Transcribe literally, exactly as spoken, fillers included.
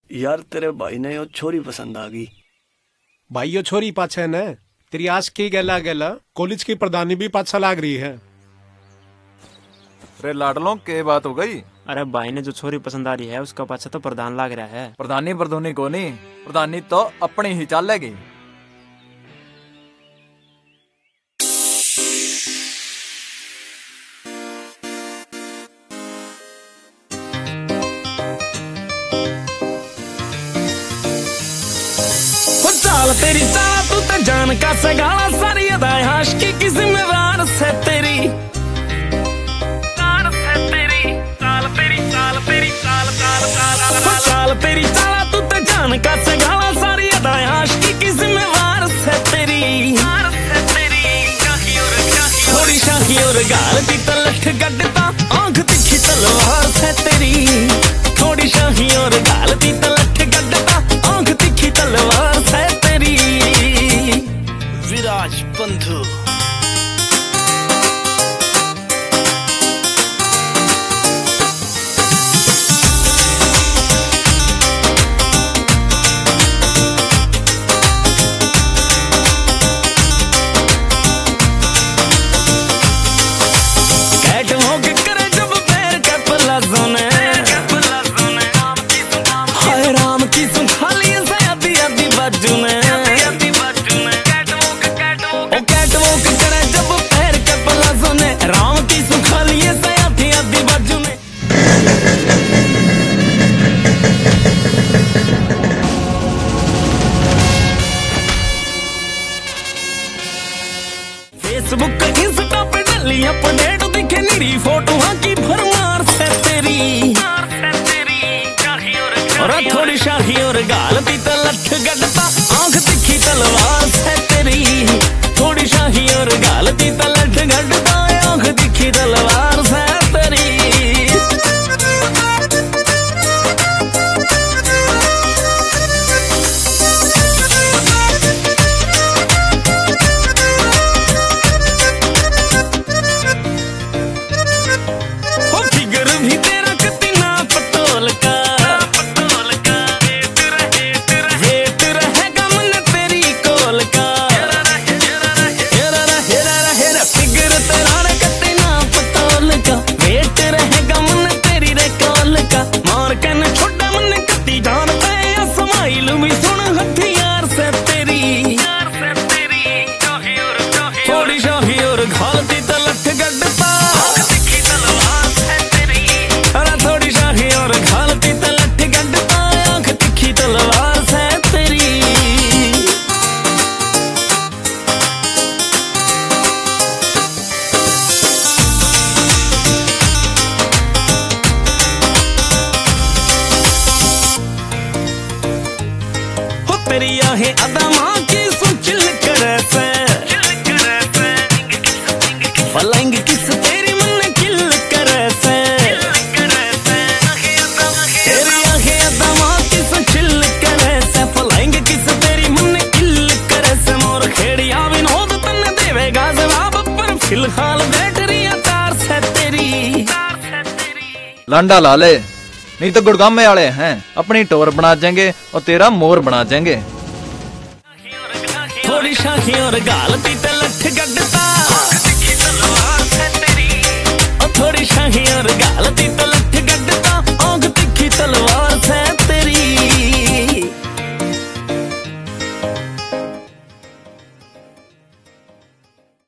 यार तेरे भाई ने यो छोरी पसंद आ गई। भाई यो छोरी पाछे ने तेरी आस की गेला गेला कॉलेज की प्रधानी भी पाछा लाग रही है। अरे लाडलों के बात हो गई। अरे भाई ने जो छोरी पसंद आ रही है उसका पाछा तो प्रधान लाग रहा है। प्रधानी प्रधोनी को नहीं, प्रधानी तो अपनी ही चलेगी। चाल तेरी चाल तू तो जान का सगाला सारी अदायाश की की जिम्मेवार से तेरी चाल से तेरी चाल तेरी चाल तेरी चाल चाल चाल चाल तेरी चाल तू तो जान का सगाला सारी अदायाश की की जिम्मेवार से तेरी से तेरी थोड़ी शाही और गाल की तलठ गड्ढता आंख तिखी तलवार से तेरी थोड़ी शाही और गाल की तलठ गड्ढता आंख तिखी तलवार से तेरी विराज बंधु। कैट वॉक करे जब पैर के प्लाजो ने हाय राम की सुखाली से आधी आधी बाजू ने राम की सुखाली से आधी आधी बाजू में। फेसबुक इंस्टा पे डली अपडेट दिखे निरी फोटोआं की भरमार से तेरी और थोड़ी शाही और गाल ती तलठ गड्ढता आंख तिखी तलवार से तेरी थोड़ी शाही और गाल ती तलठ गड्ढता आंख तिखी तलवार से तेरी। हो फिगर भी तेरा कितना पतोल का वेट रहेगा मन तेरी कोल का फिगर तेरा कितना पतोल का वेट रहेगा मन तेरी रे कोल का मार के न छोड़ा मन कती जान पे स्माइल भी सुन हथियार से तेरी थोड़ी शाही और घालती तलठ गड्ढता अरे थोड़ी शाही और घालती तलठ गड्ढता आंख तिखी तलवार से तेरी। हो तेरी आहे अदा मां की सुचिल करे से फलाएंगे किस तेरी मन किल करे से तेरी आहे अदा मां की सुचिल करे से फलाएंगे किस तेरी मन किल करे से मोर खेड़िया विनोद तन देवेगा जवाब पर फिलहाल बैटरिया तार से तेरी। लांडा लाले नहीं तो गुड़गामे वाले हैं अपनी टोर बना देंगे और तेरा मोर बना देंगे। थोड़ी शाही और गाल ती तलठ गड्ढता और थोड़ी शाही और गाल ती तलठ गड्ढता आंख तिखी तलवार से तेरी।